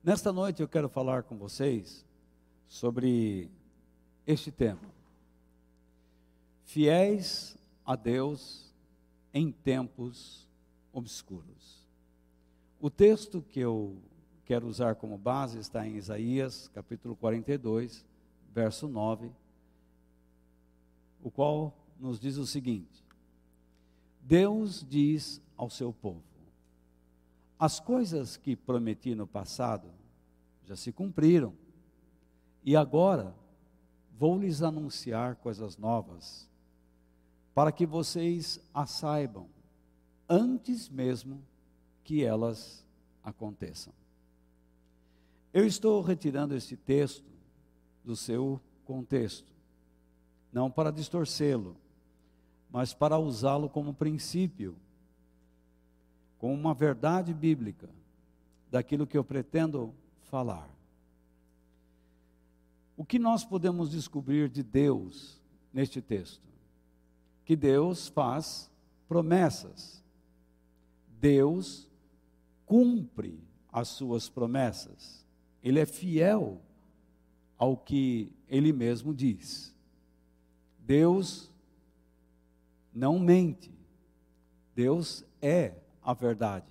Nesta noite eu quero falar com vocês sobre este tema: fiéis a Deus em tempos obscuros. O texto que eu quero usar como base está em Isaías, capítulo 42, verso 9, o qual nos diz o seguinte: Deus diz ao seu povo: as coisas que prometi no passado já se cumpriram, e agora vou lhes anunciar coisas novas, para que vocês as saibam, antes mesmo que elas aconteçam. Eu estou retirando esse texto do seu contexto, não para distorcê-lo, mas para usá-lo como princípio, como uma verdade bíblica daquilo que eu pretendo falar. O que nós podemos descobrir de Deus neste texto? Que Deus faz promessas. Deus cumpre as suas promessas. Ele é fiel ao que Ele mesmo diz. Deus não mente. Deus é a verdade.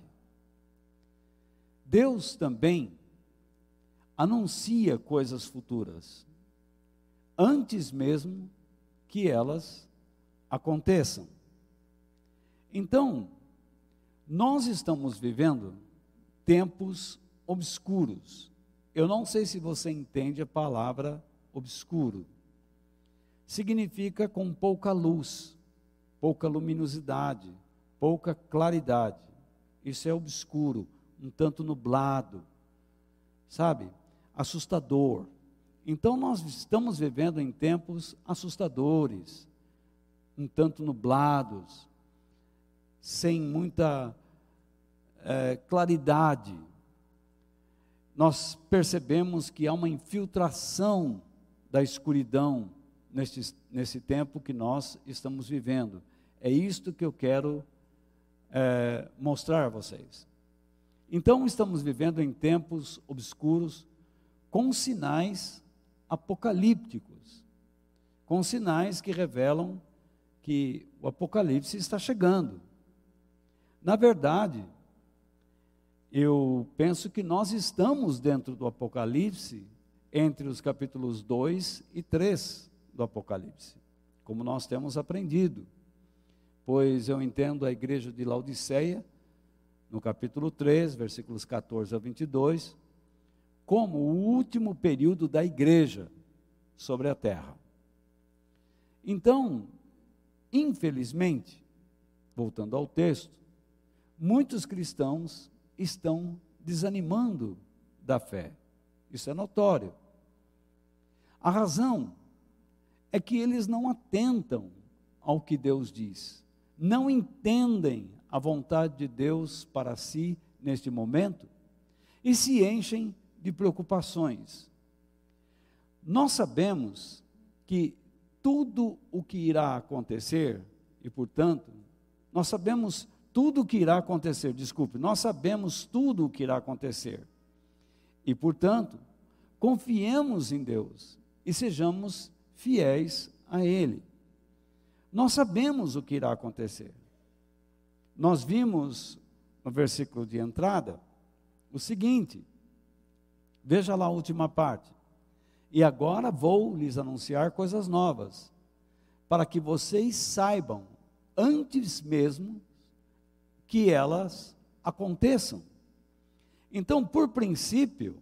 Deus também anuncia coisas futuras, antes mesmo que elas aconteçam. Então, nós estamos vivendo tempos obscuros. Eu não sei se você entende a palavra obscuro. Significa com pouca luz, pouca luminosidade, pouca claridade. Isso é obscuro, um tanto nublado, sabe? Assustador. Então nós estamos vivendo em tempos assustadores, um tanto nublados, sem muita claridade. Nós percebemos que há uma infiltração da escuridão nesse tempo que nós estamos vivendo. É isto que eu quero mostrar a vocês. Então estamos vivendo em tempos obscuros, com sinais apocalípticos, com sinais que revelam que o Apocalipse está chegando. Na verdade, eu penso que nós estamos dentro do Apocalipse, entre os capítulos 2 e 3 do Apocalipse, como nós temos aprendido. Pois eu entendo a igreja de Laodiceia, no capítulo 3, versículos 14 a 22, como o último período da igreja sobre a terra. Então, infelizmente, voltando ao texto, muitos cristãos estão desanimando da fé. Isso é notório. A razão é que eles não atentam ao que Deus diz, não entendem a vontade de Deus para si neste momento e se enchem de preocupações. Nós sabemos que tudo o que irá acontecer, e portanto, nós sabemos tudo o que irá acontecer, nós sabemos tudo o que irá acontecer, e portanto, confiemos em Deus e sejamos fiéis a Ele. Nós sabemos o que irá acontecer. Nós vimos no versículo de entrada o seguinte, veja lá a última parte: e agora vou lhes anunciar coisas novas, para que vocês saibam, antes mesmo que elas aconteçam. Então, por princípio,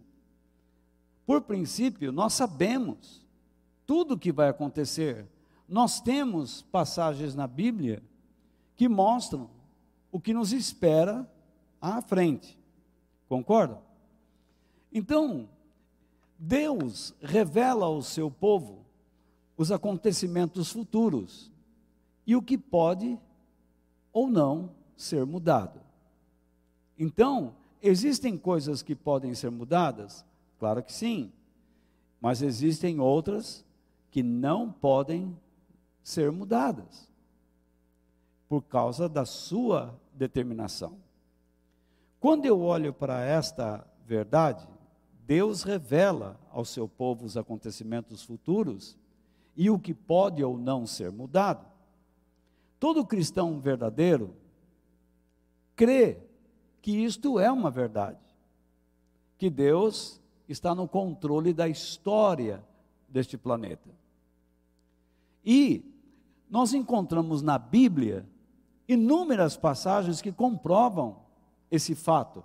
nós sabemos tudo o que vai acontecer. Nós temos passagens na Bíblia que mostram o que nos espera à frente. Concordam? Então, Deus revela ao seu povo os acontecimentos futuros e o que pode ou não ser mudado. Então, existem coisas que podem ser mudadas? Claro que sim, mas existem outras que não podem ser mudadas, por causa da sua determinação. Quando eu olho para esta verdade, Deus revela ao seu povo os acontecimentos futuros e o que pode ou não ser mudado. Todo cristão verdadeiro crê que isto é uma verdade, que Deus está no controle da história deste planeta. E nós encontramos na Bíblia inúmeras passagens que comprovam esse fato,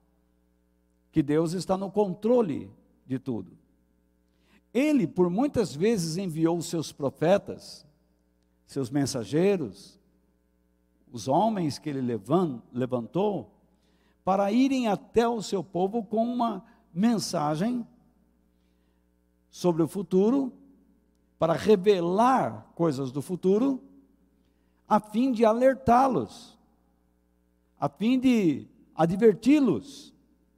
que Deus está no controle de tudo. Ele, por muitas vezes, enviou seus profetas, seus mensageiros, os homens que ele levantou, para irem até o seu povo com uma mensagem sobre o futuro, para revelar coisas do futuro, a fim de alertá-los, a fim de adverti-los.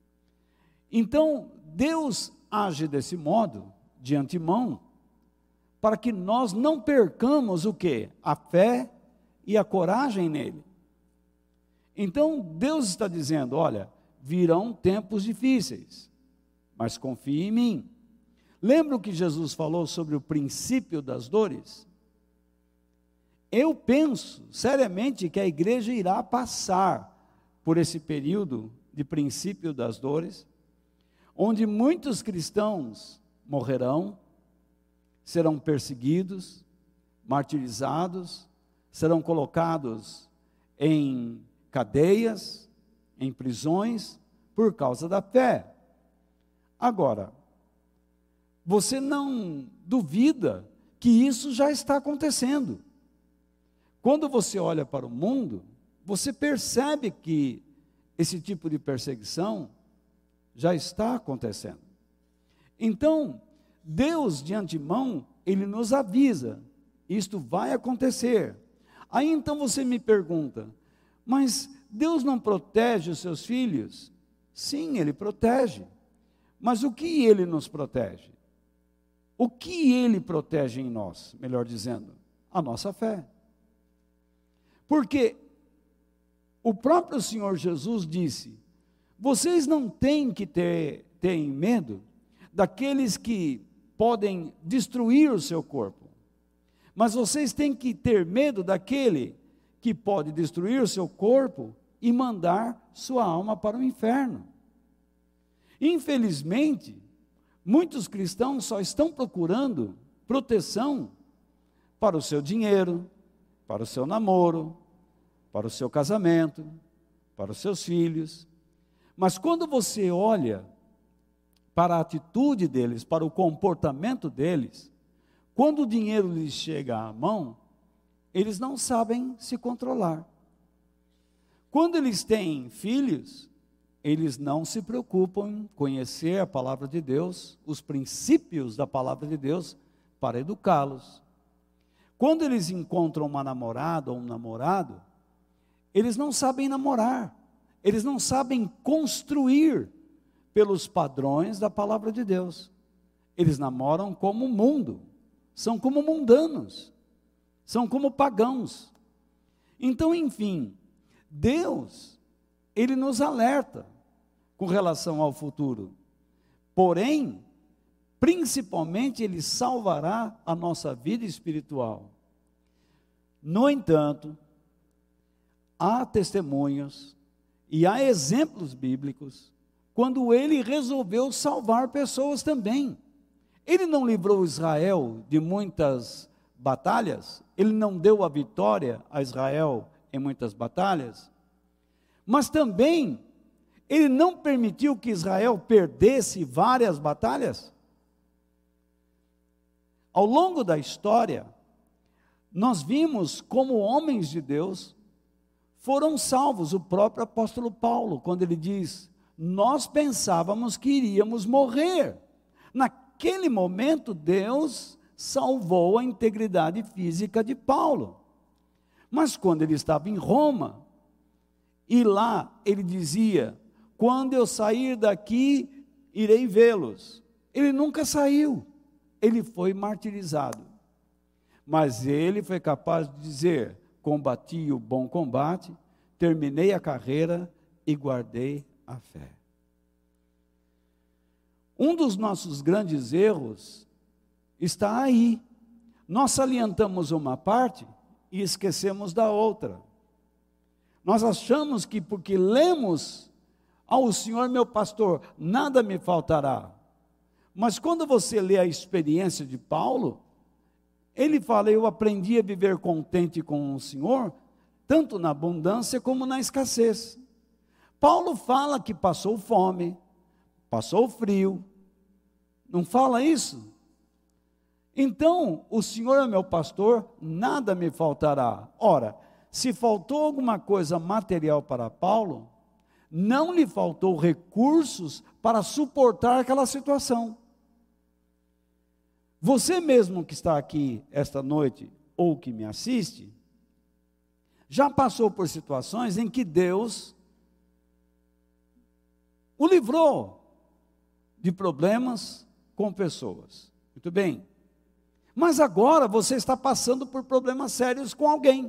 Então, Deus age desse modo, de antemão, para que nós não percamos o quê? A fé e a coragem nele. Então, Deus está dizendo, olha, virão tempos difíceis, mas confie em mim. Lembra o que Jesus falou sobre o princípio das dores? Eu penso seriamente que a igreja irá passar por esse período de princípio das dores, onde muitos cristãos morrerão, serão perseguidos, martirizados, serão colocados em cadeias, em prisões, por causa da fé. Agora, você não duvida que isso já está acontecendo. Quando você olha para o mundo, você percebe que esse tipo de perseguição já está acontecendo. Então, Deus de antemão, Ele nos avisa, isto vai acontecer. Aí então você me pergunta, mas Deus não protege os seus filhos? Sim, Ele protege. Mas o que Ele nos protege? O que Ele protege em nós, melhor dizendo? A nossa fé. Porque o próprio Senhor Jesus disse, vocês não têm que ter medo daqueles que podem destruir o seu corpo, mas vocês têm que ter medo daquele que pode destruir o seu corpo e mandar sua alma para o inferno. Infelizmente, muitos cristãos só estão procurando proteção para o seu dinheiro, para o seu namoro, para o seu casamento, para os seus filhos. Mas quando você olha para a atitude deles, para o comportamento deles, quando o dinheiro lhes chega à mão, eles não sabem se controlar. Quando eles têm filhos, eles não se preocupam em conhecer a palavra de Deus, os princípios da palavra de Deus, para educá-los. Quando eles encontram uma namorada ou um namorado, eles não sabem namorar, eles não sabem construir pelos padrões da palavra de Deus. Eles namoram como o mundo, são como mundanos, são como pagãos. Então, enfim, Deus, Ele nos alerta com relação ao futuro. Porém, principalmente, Ele salvará a nossa vida espiritual. No entanto, há testemunhos e há exemplos bíblicos quando Ele resolveu salvar pessoas também. Ele não livrou Israel de muitas batalhas, Ele não deu a vitória a Israel em muitas batalhas, mas também Ele não permitiu que Israel perdesse várias batalhas. Ao longo da história, nós vimos como homens de Deus foram salvos. O próprio apóstolo Paulo, quando ele diz, nós pensávamos que iríamos morrer. Naquele momento, Deus salvou a integridade física de Paulo. Mas quando ele estava em Roma, e lá ele dizia, quando eu sair daqui, irei vê-los. Ele nunca saiu, ele foi martirizado. Mas ele foi capaz de dizer, combati o bom combate, terminei a carreira e guardei a fé. Um dos nossos grandes erros está aí. Nós salientamos uma parte e esquecemos da outra. Nós achamos que porque lemos ao Senhor meu pastor, nada me faltará. Mas quando você lê a experiência de Paulo, ele fala, eu aprendi a viver contente com o Senhor, tanto na abundância como na escassez. Paulo fala que passou fome, passou frio, não fala isso? Então, o Senhor é meu pastor, nada me faltará. Ora, se faltou alguma coisa material para Paulo, não lhe faltou recursos para suportar aquela situação. Você mesmo que está aqui esta noite, ou que me assiste, já passou por situações em que Deus o livrou de problemas com pessoas. Muito bem. Mas agora você está passando por problemas sérios com alguém.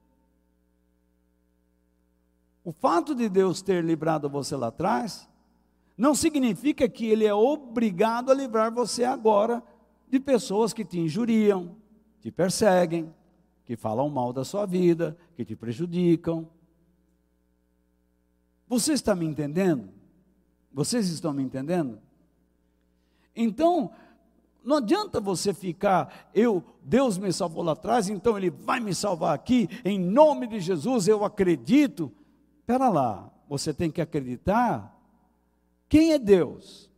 O fato de Deus ter livrado você lá atrás, não significa que Ele é obrigado a livrar você agora de pessoas que te injuriam, te perseguem, que falam mal da sua vida, que te prejudicam. Você está me entendendo? Vocês estão me entendendo? Então, não adianta você ficar, Deus me salvou lá atrás, então Ele vai me salvar aqui, em nome de Jesus, eu acredito. Espera lá, você tem que acreditar. Quem é Deus?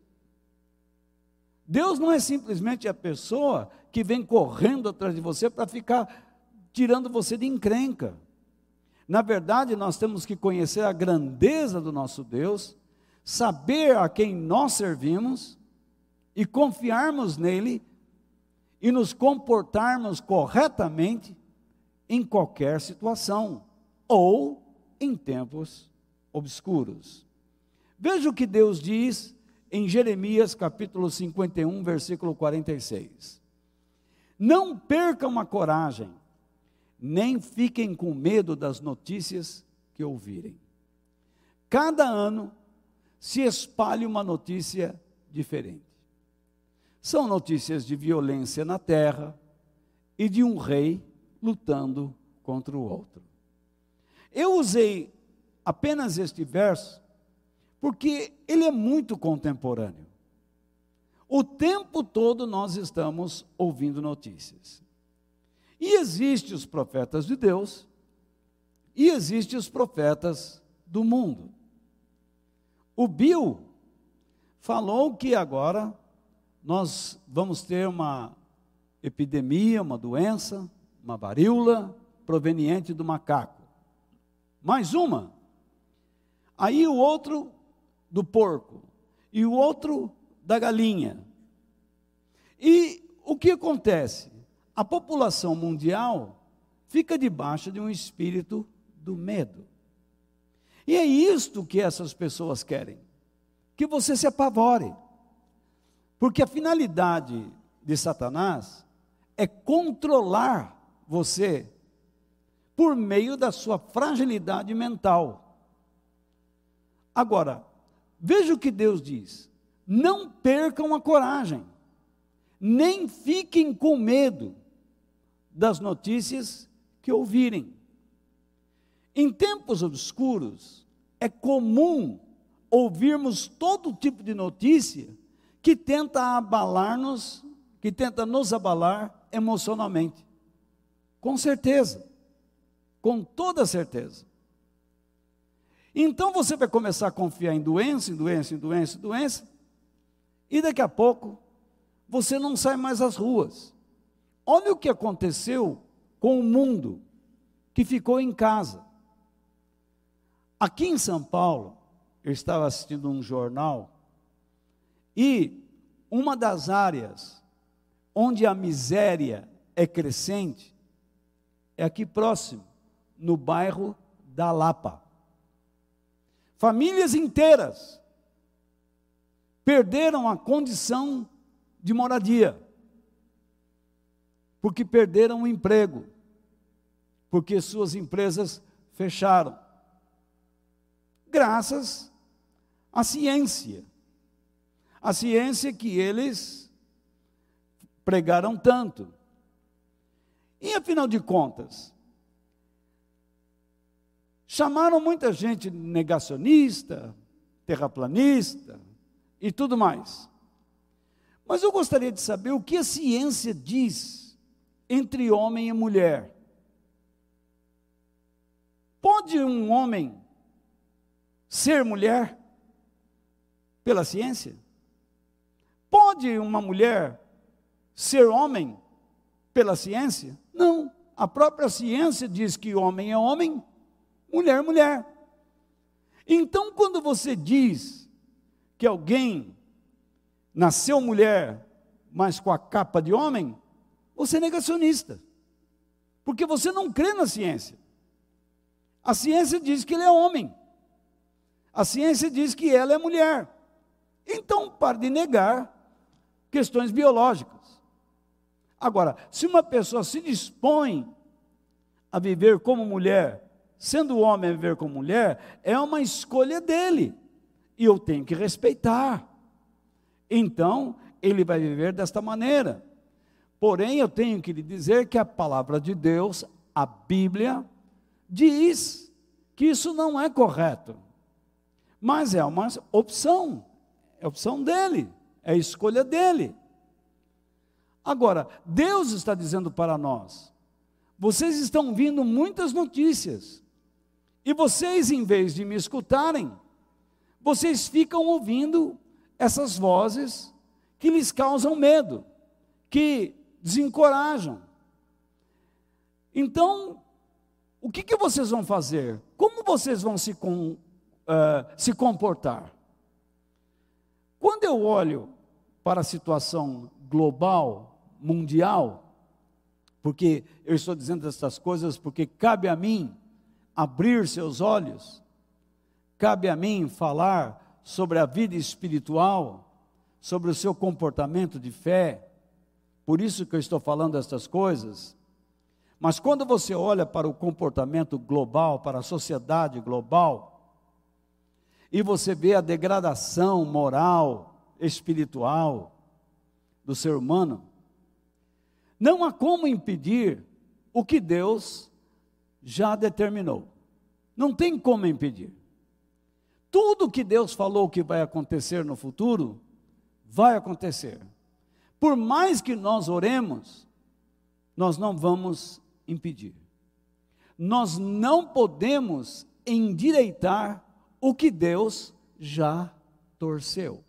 Deus não é simplesmente a pessoa que vem correndo atrás de você para ficar tirando você de encrenca. Na verdade, nós temos que conhecer a grandeza do nosso Deus, saber a quem nós servimos e confiarmos nele e nos comportarmos corretamente em qualquer situação ou em tempos obscuros. Veja o que Deus diz em Jeremias capítulo 51, versículo 46. Não percam a coragem, nem fiquem com medo das notícias que ouvirem. Cada ano se espalha uma notícia diferente. São notícias de violência na terra e de um rei lutando contra o outro. Eu usei apenas este verso porque ele é muito contemporâneo. O tempo todo nós estamos ouvindo notícias. E existem os profetas de Deus e existem os profetas do mundo. O Bill falou que agora nós vamos ter uma epidemia, uma doença, uma varíola proveniente do macaco. Mais uma. Aí o outro do porco e o outro da galinha. E o que acontece? A população mundial fica debaixo de um espírito do medo. E é isto que essas pessoas querem, que você se apavore. Porque a finalidade de Satanás é controlar você por meio da sua fragilidade mental. Agora, veja o que Deus diz: não percam a coragem, nem fiquem com medo das notícias que ouvirem. Em tempos obscuros, é comum ouvirmos todo tipo de notícia que tenta abalar-nos, que tenta nos abalar emocionalmente. Com certeza, com toda certeza. Então você vai começar a confiar em doença, e daqui a pouco você não sai mais às ruas. Olha o que aconteceu com o mundo que ficou em casa. Aqui em São Paulo, eu estava assistindo um jornal e uma das áreas onde a miséria é crescente é aqui próximo, no bairro da Lapa. Famílias inteiras perderam a condição de moradia, porque perderam o emprego, porque suas empresas fecharam. Graças à ciência. A ciência que eles pregaram tanto. E afinal de contas, chamaram muita gente de negacionista, terraplanista e tudo mais. Mas eu gostaria de saber o que a ciência diz entre homem e mulher. Pode um homem ser mulher pela ciência? Pode uma mulher ser homem pela ciência? Não. A própria ciência diz que homem é homem, mulher é mulher. Então, quando você diz que alguém nasceu mulher, mas com a capa de homem, você é negacionista. Porque você não crê na ciência. A ciência diz que ele é homem. A ciência diz que ela é mulher. Então, pare de negar questões biológicas. Agora, se uma pessoa se dispõe a viver como mulher, sendo homem a viver como mulher, é uma escolha dele. E eu tenho que respeitar. Então, ele vai viver desta maneira. Porém, eu tenho que lhe dizer que a palavra de Deus, a Bíblia, diz que isso não é correto. Mas é uma opção. É a opção dele. É a escolha dele. Agora, Deus está dizendo para nós, vocês estão ouvindo muitas notícias, e vocês, em vez de me escutarem, vocês ficam ouvindo essas vozes que lhes causam medo, que desencorajam. Então, o que vocês vão fazer? Como vocês vão se comportar? Quando eu olho para a situação global, mundial, porque eu estou dizendo essas coisas porque cabe a mim abrir seus olhos, cabe a mim falar sobre a vida espiritual, sobre o seu comportamento de fé, por isso que eu estou falando essas coisas. Mas quando você olha para o comportamento global, para a sociedade global, e você vê a degradação moral, espiritual do ser humano, não há como impedir o que Deus já determinou. Não tem como impedir. Tudo que Deus falou que vai acontecer no futuro, vai acontecer. Por mais que nós oremos, nós não vamos impedir. Nós não podemos endireitar o que Deus já torceu.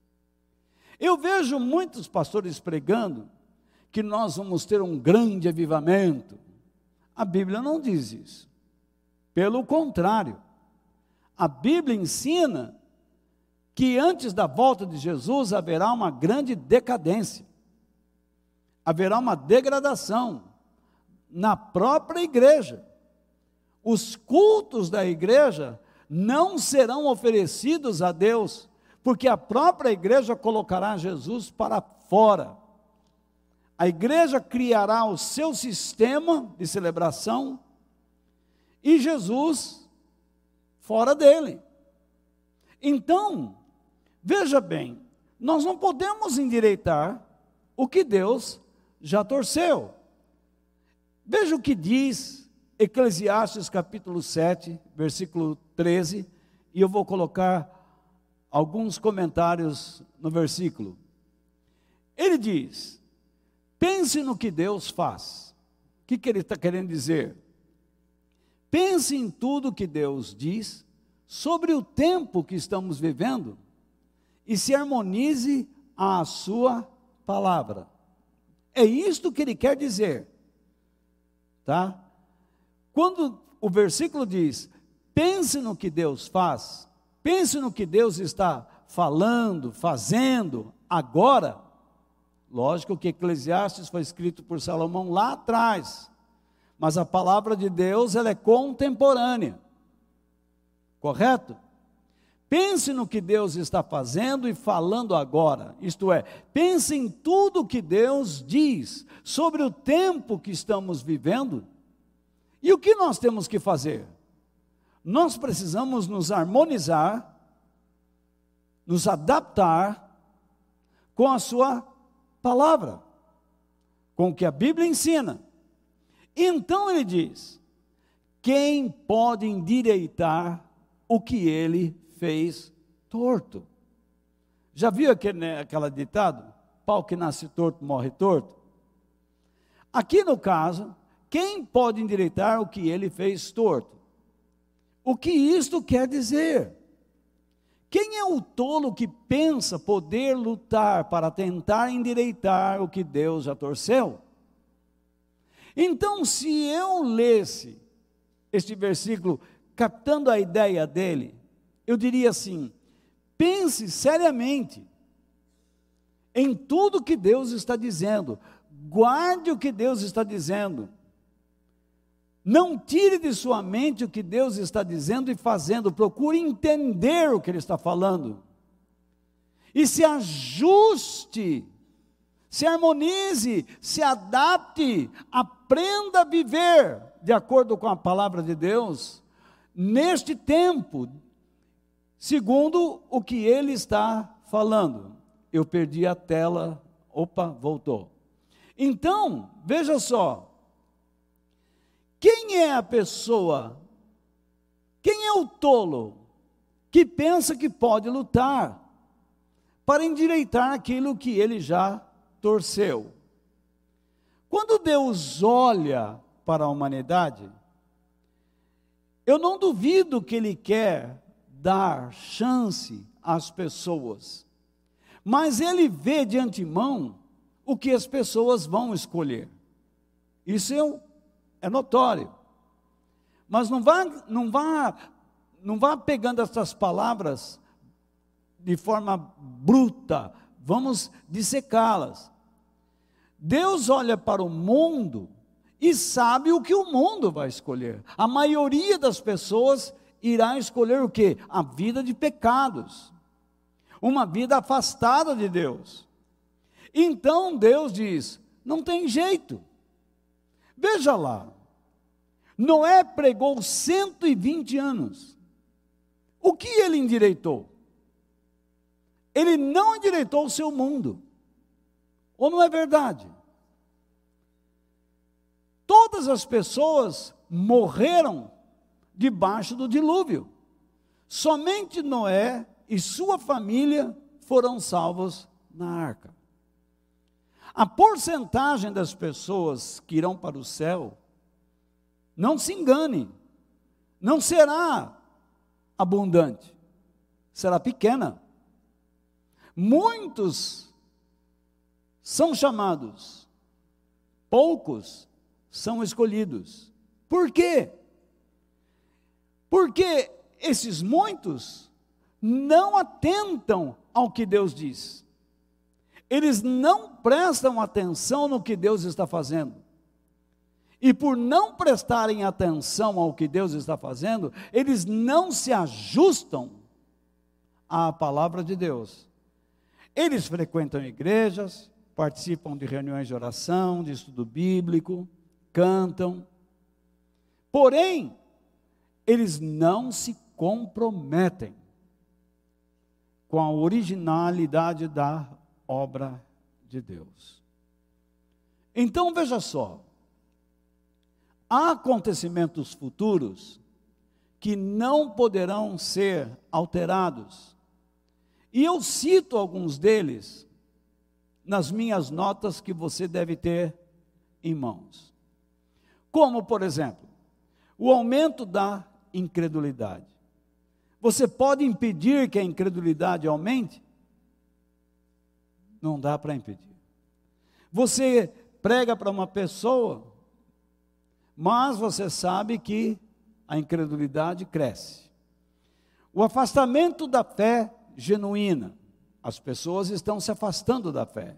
Eu vejo muitos pastores pregando que nós vamos ter um grande avivamento. A Bíblia não diz isso. Pelo contrário, a Bíblia ensina que antes da volta de Jesus haverá uma grande decadência. Haverá uma degradação na própria igreja. Os cultos da igreja não serão oferecidos a Deus, porque a própria igreja colocará Jesus para fora. A igreja criará o seu sistema de celebração e Jesus fora dele. Então, veja bem, nós não podemos endireitar o que Deus já torceu. Veja o que diz Eclesiastes capítulo 7, versículo 13, e eu vou colocar alguns comentários no versículo. Ele diz: pense no que Deus faz. O que ele está querendo dizer? Pense em tudo que Deus diz sobre o tempo que estamos vivendo e se harmonize à sua palavra. É isto que ele quer dizer, tá? Quando o versículo diz, pense no que Deus faz, pense no que Deus está falando, fazendo agora. Lógico que Eclesiastes foi escrito por Salomão lá atrás, mas a palavra de Deus, ela é contemporânea, correto? Pense no que Deus está fazendo e falando agora, isto é, pense em tudo que Deus diz sobre o tempo que estamos vivendo. E o que nós temos que fazer? Nós precisamos nos harmonizar, nos adaptar com a sua palavra, com o que a Bíblia ensina. Então ele diz: quem pode endireitar o que ele fez torto? Já viu aquela ditado? Pau que nasce torto, morre torto? Aqui no caso, quem pode endireitar o que ele fez torto? O que isto quer dizer? Quem é o tolo que pensa poder lutar para tentar endireitar o que Deus já torceu? Então, se eu lesse este versículo, captando a ideia dele, eu diria assim: pense seriamente em tudo que Deus está dizendo, guarde o que Deus está dizendo, não tire de sua mente o que Deus está dizendo e fazendo, procure entender o que Ele está falando, e se ajuste, se harmonize, se adapte, aprenda a viver de acordo com a palavra de Deus, neste tempo, segundo o que Ele está falando. Eu perdi a tela, opa, voltou. Então, veja só, quem é a pessoa, quem é o tolo que pensa que pode lutar para endireitar aquilo que ele já torceu? Quando Deus olha para a humanidade, eu não duvido que Ele quer dar chance às pessoas, mas Ele vê de antemão o que as pessoas vão escolher. Isso é notório. Mas não vá pegando essas palavras de forma bruta, vamos dissecá-las. Deus olha para o mundo e sabe o que o mundo vai escolher. A maioria das pessoas irá escolher o quê? A vida de pecados, uma vida afastada de Deus. Então Deus diz: não tem jeito. Veja lá, Noé pregou 120 anos. O que ele endireitou? Ele não endireitou o seu mundo. Ou não é verdade? Todas as pessoas morreram debaixo do dilúvio. Somente Noé e sua família foram salvos na arca. A porcentagem das pessoas que irão para o céu, não se engane, não será abundante, será pequena. Muitos são chamados, poucos são escolhidos. Por quê? Porque esses muitos não atentam ao que Deus diz. Eles não prestam atenção no que Deus está fazendo. E por não prestarem atenção ao que Deus está fazendo, eles não se ajustam à palavra de Deus. Eles frequentam igrejas, participam de reuniões de oração, de estudo bíblico, cantam. Porém, eles não se comprometem com a originalidade da obra de Deus. Então veja só, há acontecimentos futuros que não poderão ser alterados. E eu cito alguns deles nas minhas notas que você deve ter em mãos. Como, por exemplo, o aumento da incredulidade. Você pode impedir que a incredulidade aumente? Não dá para impedir. Você prega para uma pessoa, mas você sabe que a incredulidade cresce. O afastamento da fé genuína. As pessoas estão se afastando da fé.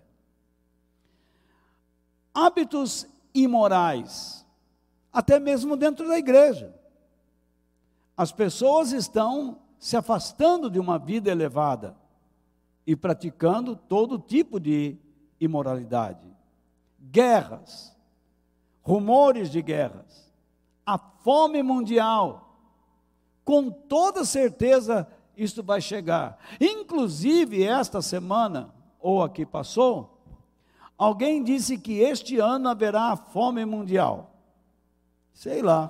Hábitos imorais, até mesmo dentro da igreja. As pessoas estão se afastando de uma vida elevada e praticando todo tipo de imoralidade. Guerras, rumores de guerras, a fome mundial, com toda certeza isso vai chegar. Inclusive, esta semana, ou a que passou, alguém disse que este ano haverá fome mundial. Sei lá.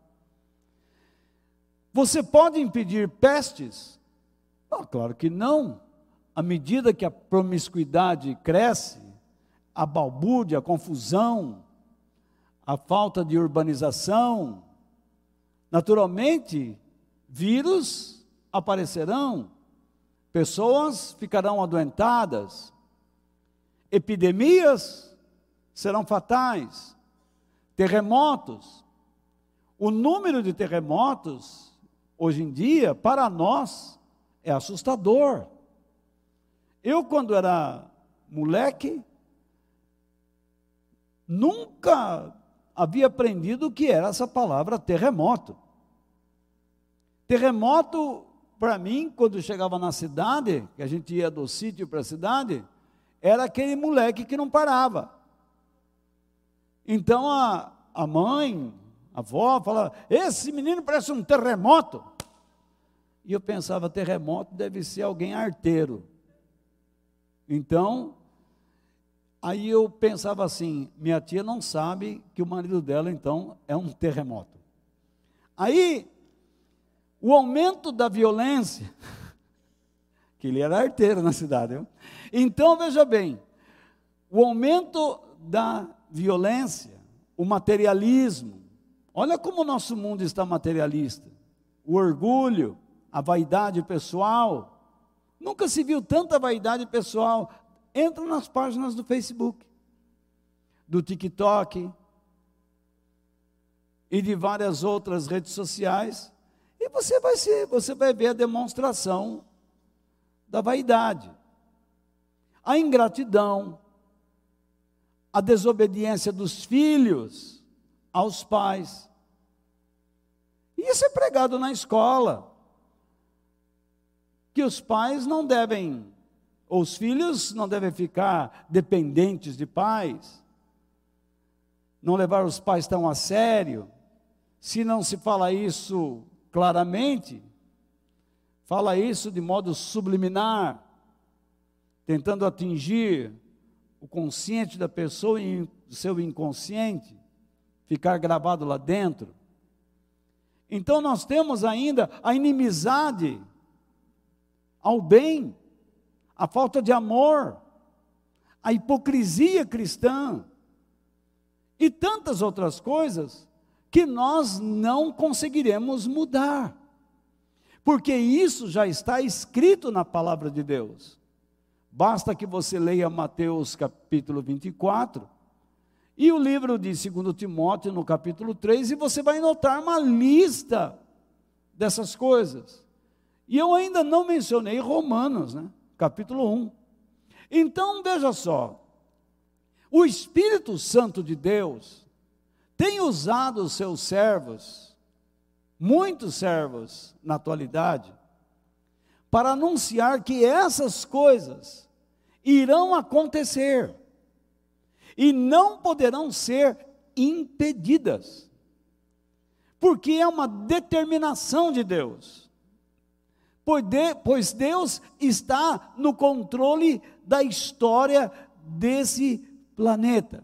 Você pode impedir pestes? Claro que não. À medida que a promiscuidade cresce, a balbúrdia, a confusão, a falta de urbanização, naturalmente, vírus aparecerão, pessoas ficarão adoentadas, epidemias serão fatais, terremotos. O número de terremotos, hoje em dia, para nós, é assustador. Eu, quando era moleque, nunca havia aprendido o que era essa palavra terremoto. Terremoto, para mim, quando chegava na cidade, que a gente ia do sítio para a cidade, era aquele moleque que não parava. Então a mãe, a avó, falava: esse menino parece um terremoto. E eu pensava: terremoto deve ser alguém arteiro. Então, aí eu pensava assim: minha tia não sabe que o marido dela, então, é um terremoto. Aí, o aumento da violência, que ele era arteiro na cidade, viu? Então, veja bem, o aumento da violência, o materialismo, olha como o nosso mundo está materialista, o orgulho, a vaidade pessoal. Nunca se viu tanta vaidade pessoal. Entra nas páginas do Facebook, do TikTok e de várias outras redes sociais, e você vai ver a demonstração da vaidade, a ingratidão, a desobediência dos filhos aos pais. E isso é pregado na escola, que os pais não devem, ou os filhos não devem ficar dependentes de pais, não levar os pais tão a sério. Se não se fala isso claramente, fala isso de modo subliminar, tentando atingir o consciente da pessoa e o seu inconsciente, ficar gravado lá dentro. Então nós temos ainda a inimizade ao bem, a falta de amor, a hipocrisia cristã e tantas outras coisas que nós não conseguiremos mudar, porque isso já está escrito na palavra de Deus. Basta que você leia Mateus capítulo 24 e o livro de 2 Timóteo no capítulo 3, e você vai notar uma lista dessas coisas. E eu ainda não mencionei Romanos, né? Capítulo 1. Então, veja só, o Espírito Santo de Deus tem usado os seus servos, muitos servos na atualidade, para anunciar que essas coisas irão acontecer e não poderão ser impedidas, porque é uma determinação de Deus. Pois Deus está no controle da história desse planeta.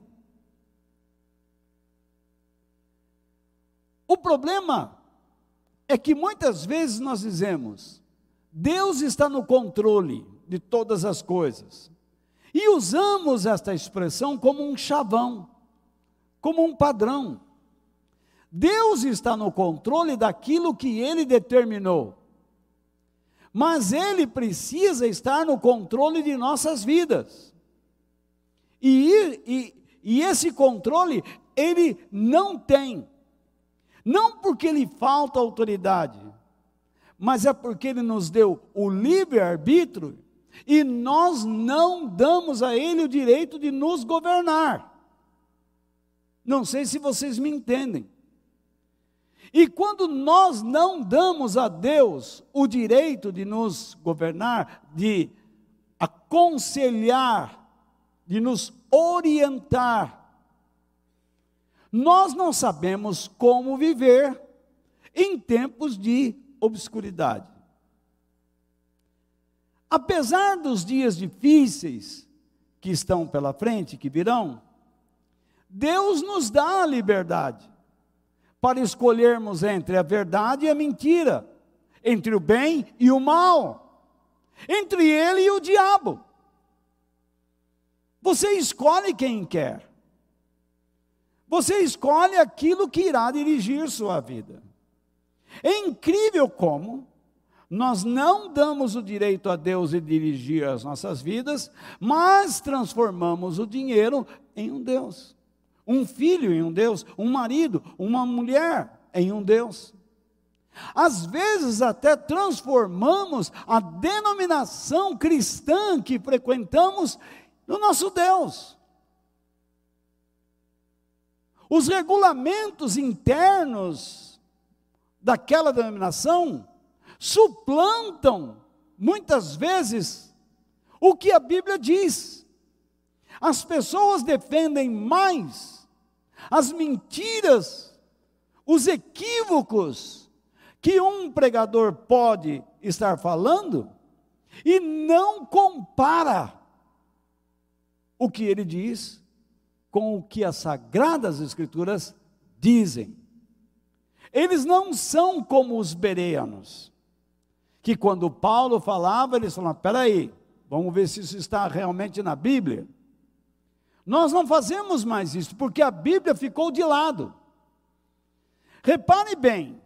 O problema é que muitas vezes nós dizemos: Deus está no controle de todas as coisas, e usamos esta expressão como um chavão, como um padrão. Deus está no controle daquilo que Ele determinou, mas Ele precisa estar no controle de nossas vidas. E esse controle Ele não tem, não porque Ele falta autoridade, mas é porque Ele nos deu o livre-arbítrio, e nós não damos a Ele o direito de nos governar. Não sei se vocês me entendem. E quando nós não damos a Deus o direito de nos governar, de aconselhar, de nos orientar, nós não sabemos como viver em tempos de obscuridade. apesar dos dias difíceis que estão pela frente, que virão, Deus nos dá a liberdade para escolhermos entre a verdade e a mentira, entre o bem e o mal, entre ele e o diabo. Você escolhe quem quer. Você escolhe aquilo que irá dirigir sua vida. É incrível como nós não damos o direito a Deus de dirigir as nossas vidas, mas transformamos o dinheiro em um Deus. Um filho em um Deus, um marido, uma mulher em um Deus. Às vezes até transformamos a denominação cristã que frequentamos no nosso Deus. Os regulamentos internos daquela denominação suplantam, muitas vezes, o que a Bíblia diz. As pessoas defendem mais as mentiras, os equívocos que um pregador pode estar falando e não compara o que ele diz com o que as Sagradas Escrituras dizem. Eles não são como os bereanos, que quando Paulo falava, eles falavam, espera aí, vamos ver se isso está realmente na Bíblia. Nós não fazemos mais isso, porque a Bíblia ficou de lado. Repare bem,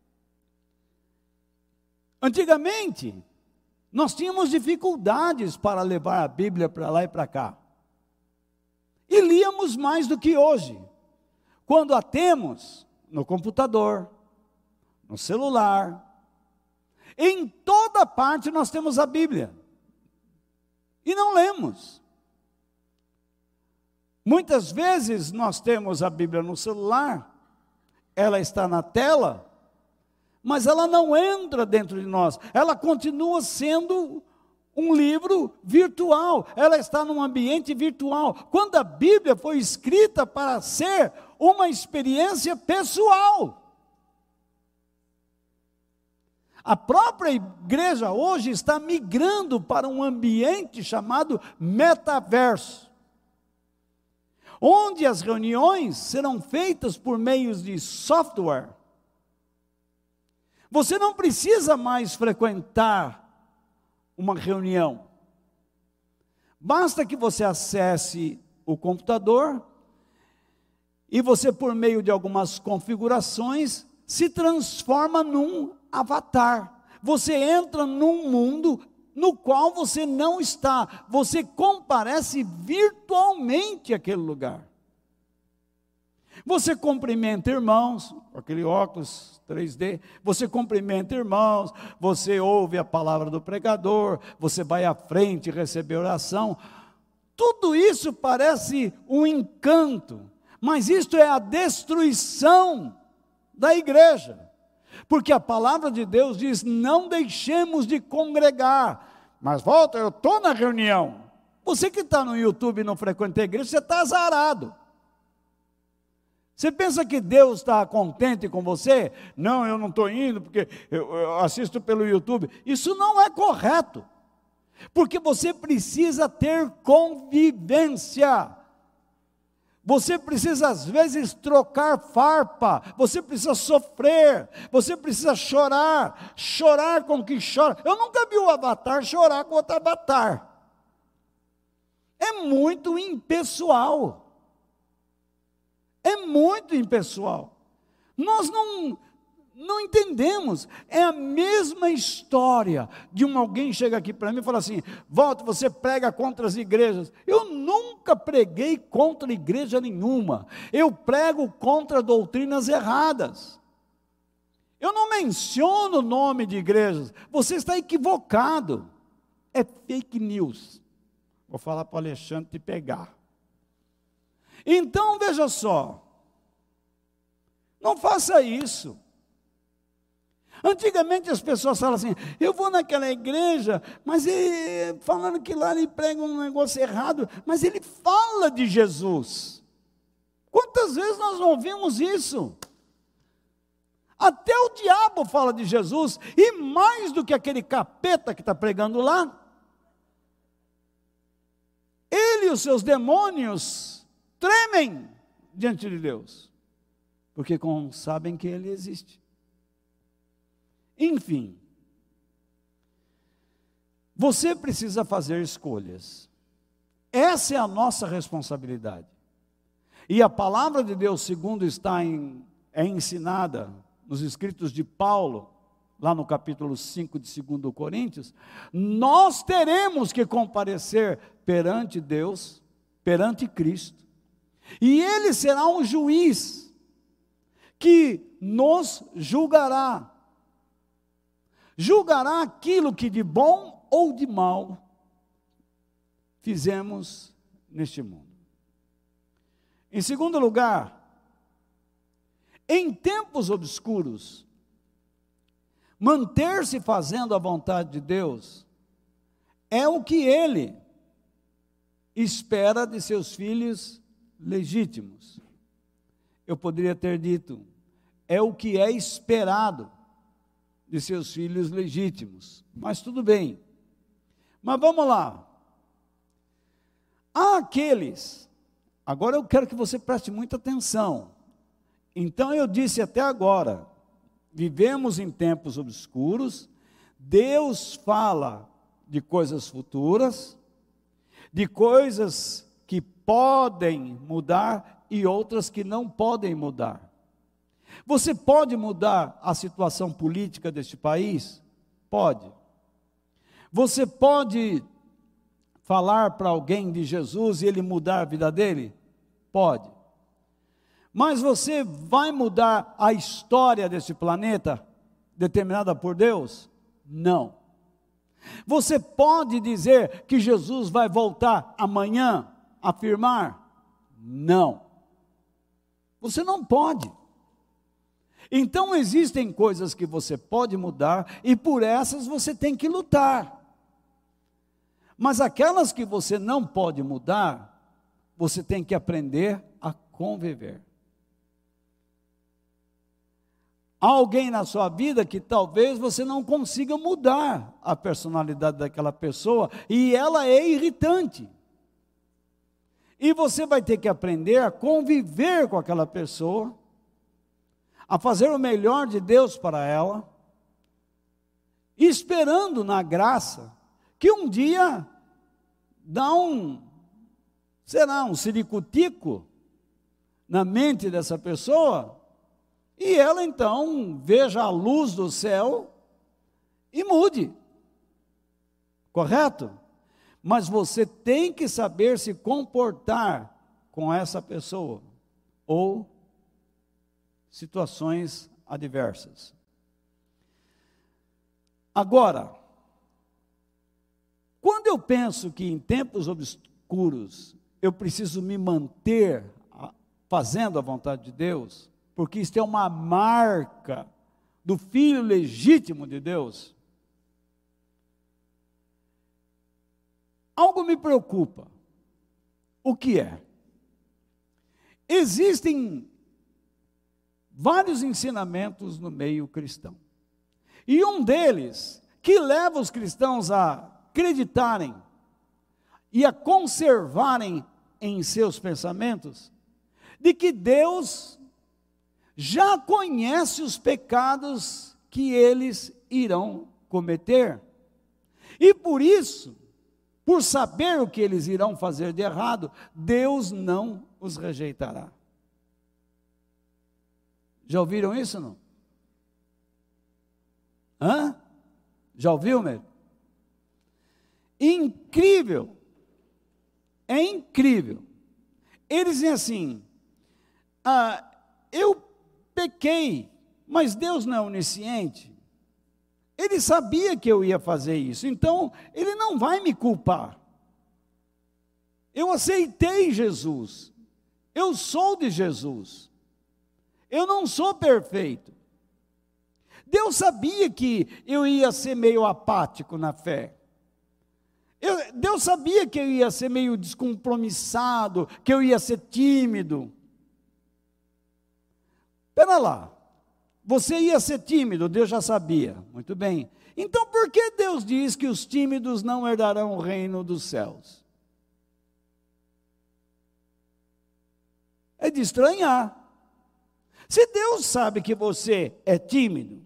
antigamente, nós tínhamos dificuldades para levar a Bíblia para lá e para cá. E líamos mais do que hoje. Quando a temos no computador, no celular, em toda parte nós temos a Bíblia. E não lemos. Muitas vezes nós temos a Bíblia no celular, ela está na tela, mas ela não entra dentro de nós. Ela continua sendo um livro virtual, ela está num ambiente virtual, quando a Bíblia foi escrita para ser uma experiência pessoal. A própria igreja hoje está migrando para um ambiente chamado metaverso, onde as reuniões serão feitas por meios de software. Você não precisa mais frequentar uma reunião. Basta que você acesse o computador e você, por meio de algumas configurações, se transforma num avatar. Você entra num mundo no qual você não está. Você comparece virtualmente àquele lugar. Você cumprimenta irmãos, com aquele óculos 3D, você cumprimenta irmãos, você ouve a palavra do pregador, você vai à frente receber oração. Tudo isso parece um encanto, mas isto é a destruição da igreja. Porque a palavra de Deus diz, não deixemos de congregar. Mas volta, eu estou na reunião. Você que está no YouTube e não frequenta a igreja, você está azarado. Você pensa que Deus está contente com você? Não, eu não estou indo porque eu assisto pelo YouTube. Isso não é correto. Porque você precisa ter convivência. Você precisa às vezes trocar farpa. Você precisa sofrer. Você precisa chorar. Chorar com quem chora. Eu nunca vi o avatar chorar com outro avatar. É muito impessoal. É muito impessoal. Nós não entendemos. É a mesma história de alguém chega aqui para mim e fala assim, Walter, você prega contra as igrejas. Eu nunca preguei contra igreja nenhuma. Eu prego contra doutrinas erradas. Eu não menciono o nome de igrejas. Você está equivocado. É fake news. Vou falar para o Alexandre te pegar. Então, veja só, não faça isso. Antigamente as pessoas falam assim, eu vou naquela igreja, mas falando que lá ele prega um negócio errado, mas ele fala de Jesus. Quantas vezes nós não ouvimos isso? Até o diabo fala de Jesus, e mais do que aquele capeta que está pregando lá, e os seus demônios tremem diante de Deus, porque sabem que Ele existe. Enfim, você precisa fazer escolhas. Essa é a nossa responsabilidade. E a palavra de Deus, segundo é ensinada nos escritos de Paulo, lá no capítulo 5 de 2 Coríntios, nós teremos que comparecer perante Deus, perante Cristo, e Ele será um juiz que nos julgará. Julgará aquilo que de bom ou de mal fizemos neste mundo. Em segundo lugar, em tempos obscuros, manter-se fazendo a vontade de Deus é o que Ele espera de seus filhos legítimos. Eu poderia ter dito, é o que é esperado de seus filhos legítimos, mas tudo bem. Mas vamos lá. Há aqueles, agora eu quero que você preste muita atenção. Então eu disse até agora, vivemos em tempos obscuros, Deus fala de coisas futuras, de coisas que podem mudar e outras que não podem mudar. Você pode mudar a situação política deste país? Pode. Você pode falar para alguém de Jesus e ele mudar a vida dele? Pode. Mas você vai mudar a história deste planeta, determinada por Deus? Não. Você pode dizer que Jesus vai voltar amanhã, afirmar? Não. Você não pode. Então existem coisas que você pode mudar e por essas você tem que lutar. Mas aquelas que você não pode mudar, você tem que aprender a conviver. Há alguém na sua vida que talvez você não consiga mudar a personalidade daquela pessoa e ela é irritante. E você vai ter que aprender a conviver com aquela pessoa, a fazer o melhor de Deus para ela, esperando na graça que um dia dá um ciricutico na mente dessa pessoa, e ela então veja a luz do céu e mude. Correto? Mas você tem que saber se comportar com essa pessoa, ou situações adversas. Agora, quando eu penso que em tempos obscuros eu preciso me manter fazendo a vontade de Deus, porque isto é uma marca do filho legítimo de Deus, algo me preocupa. O que é? Existem vários ensinamentos no meio cristão. E um deles, que leva os cristãos a acreditarem e a conservarem em seus pensamentos, de que Deus já conhece os pecados que eles irão cometer. E por isso, por saber o que eles irão fazer de errado, Deus não os rejeitará. Já ouviram isso, não? Já ouviu, meu? Incrível. É incrível. Eles dizem assim, eu pequei, mas Deus não é onisciente. Ele sabia que eu ia fazer isso, então Ele não vai me culpar. Eu aceitei Jesus. Eu sou de Jesus. Eu não sou perfeito. Deus sabia que eu ia ser meio apático na fé. Deus sabia que eu ia ser meio descompromissado, que eu ia ser tímido. Espera lá, você ia ser tímido, Deus já sabia. Muito bem. Então por que Deus diz que os tímidos não herdarão o reino dos céus? É de estranhar. Se Deus sabe que você é tímido,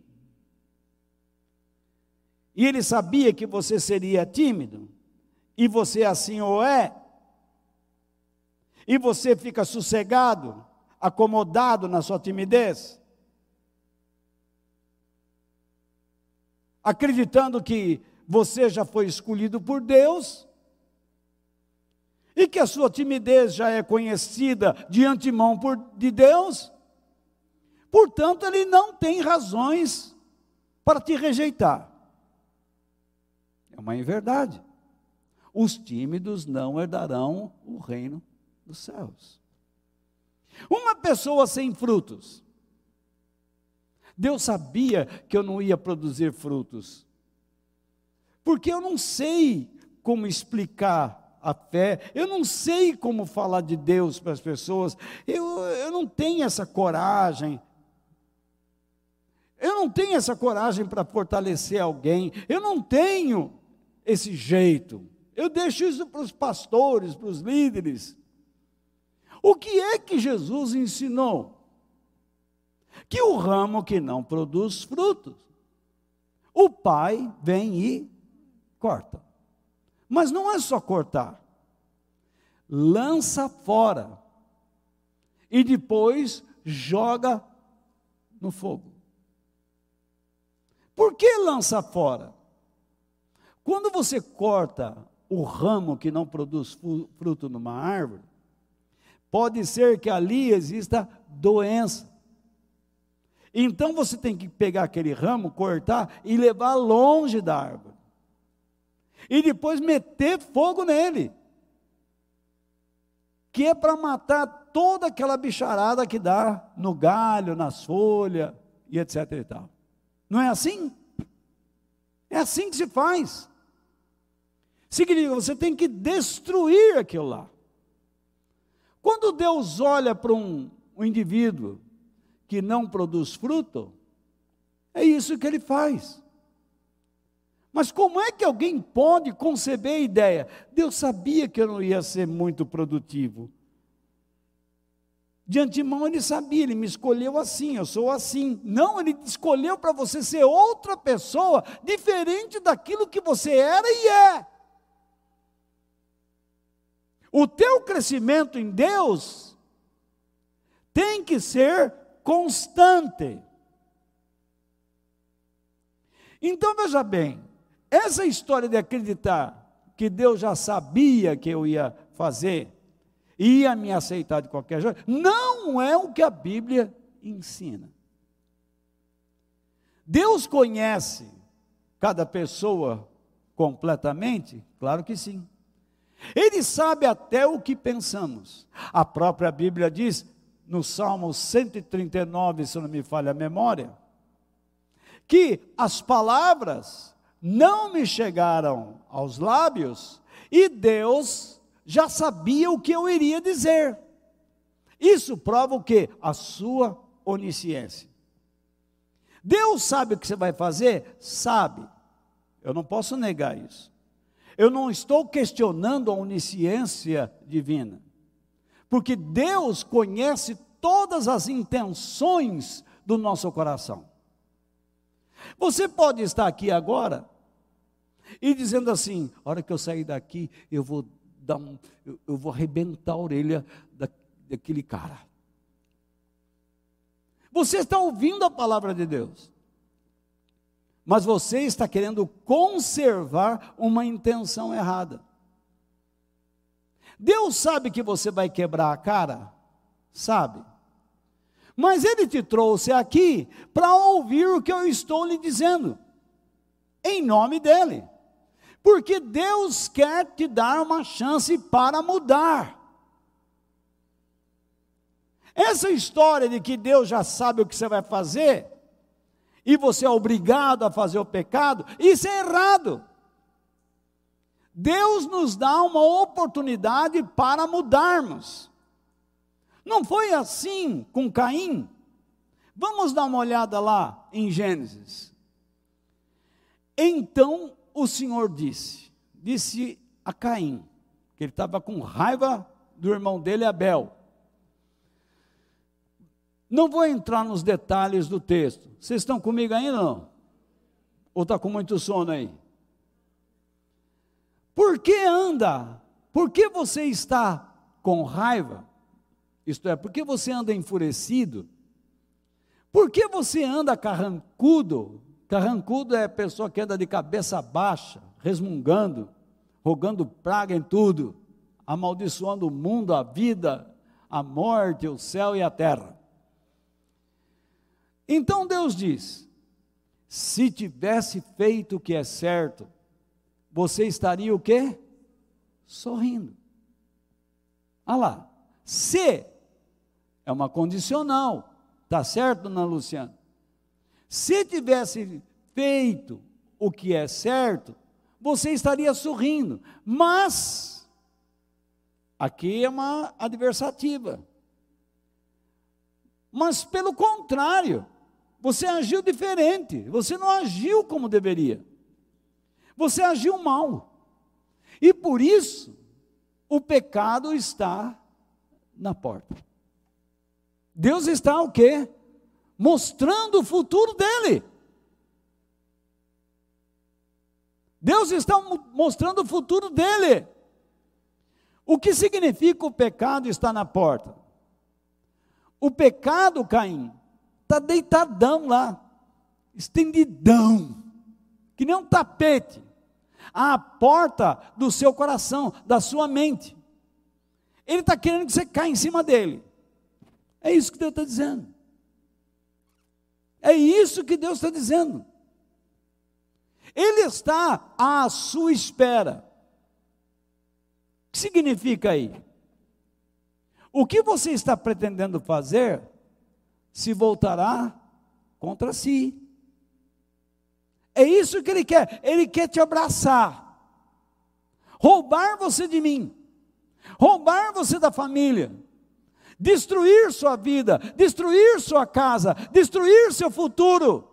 e Ele sabia que você seria tímido, e você assim o é, e você fica sossegado, acomodado na sua timidez, acreditando que você já foi escolhido por Deus, e que a sua timidez já é conhecida de antemão de Deus, portanto, Ele não tem razões para te rejeitar. É uma inverdade. Os tímidos não herdarão o reino dos céus. Uma pessoa sem frutos. Deus sabia que eu não ia produzir frutos, porque eu não sei como explicar a fé, eu não sei como falar de Deus para as pessoas, eu não tenho essa coragem. Eu não tenho essa coragem para fortalecer alguém, eu não tenho esse jeito. Eu deixo isso para os pastores, para os líderes. O que é que Jesus ensinou? Que o ramo que não produz frutos, o Pai vem e corta. Mas não é só cortar. Lança fora. E depois joga no fogo. Por que lança fora? Quando você corta o ramo que não produz fruto numa árvore, pode ser que ali exista doença. Então você tem que pegar aquele ramo, cortar e levar longe da árvore. E depois meter fogo nele. Que é para matar toda aquela bicharada que dá no galho, nas folhas e etc e tal. Não é assim? É assim que se faz. Significa, você tem que destruir aquilo lá. Quando Deus olha para um indivíduo que não produz fruto, é isso que Ele faz. Mas como é que alguém pode conceber a ideia? Deus sabia que eu não ia ser muito produtivo. De antemão Ele sabia, Ele me escolheu assim, eu sou assim. Não, Ele escolheu para você ser outra pessoa, diferente daquilo que você era e é. O teu crescimento em Deus tem que ser constante. Então veja bem, essa história de acreditar que Deus já sabia que eu ia fazer, ia me aceitar de qualquer jeito, não é o que a Bíblia ensina. Deus conhece cada pessoa completamente? Claro que sim. Ele sabe até o que pensamos. A própria Bíblia diz, no Salmo 139, se não me falha a memória, que as palavras não me chegaram aos lábios e Deus já sabia o que eu iria dizer. Isso prova o quê? A sua onisciência. Deus sabe o que você vai fazer? Sabe. Eu não posso negar isso. Eu não estou questionando a onisciência divina, porque Deus conhece todas as intenções do nosso coração. Você pode estar aqui agora e dizendo assim: a hora que eu sair daqui, eu vou arrebentar a orelha daquele cara. Você está ouvindo a palavra de Deus, mas você está querendo conservar uma intenção errada. Deus sabe que você vai quebrar a cara? Sabe. Mas Ele te trouxe aqui para ouvir o que eu estou lhe dizendo, em nome dEle. Porque Deus quer te dar uma chance para mudar. Essa história de que Deus já sabe o que você vai fazer, e você é obrigado a fazer o pecado, isso é errado. Deus nos dá uma oportunidade para mudarmos. Não foi assim com Caim? Vamos dar uma olhada lá em Gênesis. Então o Senhor disse a Caim, que ele estava com raiva do irmão dele Abel: Não vou entrar nos detalhes do texto. Vocês estão comigo ainda ou não? Ou está com muito sono aí? Por que anda? Por que você está com raiva? Isto é, por que você anda enfurecido? Por que você anda carrancudo? Carrancudo é a pessoa que anda de cabeça baixa, resmungando, rogando praga em tudo, amaldiçoando o mundo, a vida, a morte, o céu e a terra. Então Deus diz: se tivesse feito o que é certo, você estaria o quê? Sorrindo. Olha lá, se é uma condicional, está certo, dona Luciana? Se tivesse feito o que é certo, você estaria sorrindo, mas, aqui é uma adversativa, mas pelo contrário, você agiu diferente, você não agiu como deveria, você agiu mal, e por isso, o pecado está na porta. Deus está o quê? Mostrando o futuro dele. Deus está mostrando o futuro dele. O que significa o pecado está na porta? O pecado, Caim, está deitadão lá, estendidão, que nem um tapete, à porta do seu coração, da sua mente. Ele está querendo que você caia em cima dele. É isso que Deus está dizendo. É isso que Deus está dizendo. Ele está à sua espera. O que significa aí? O que você está pretendendo fazer se voltará contra si. É isso que ele quer. Ele quer te abraçar, roubar você de mim, roubar você da família, destruir sua vida, destruir sua casa, destruir seu futuro.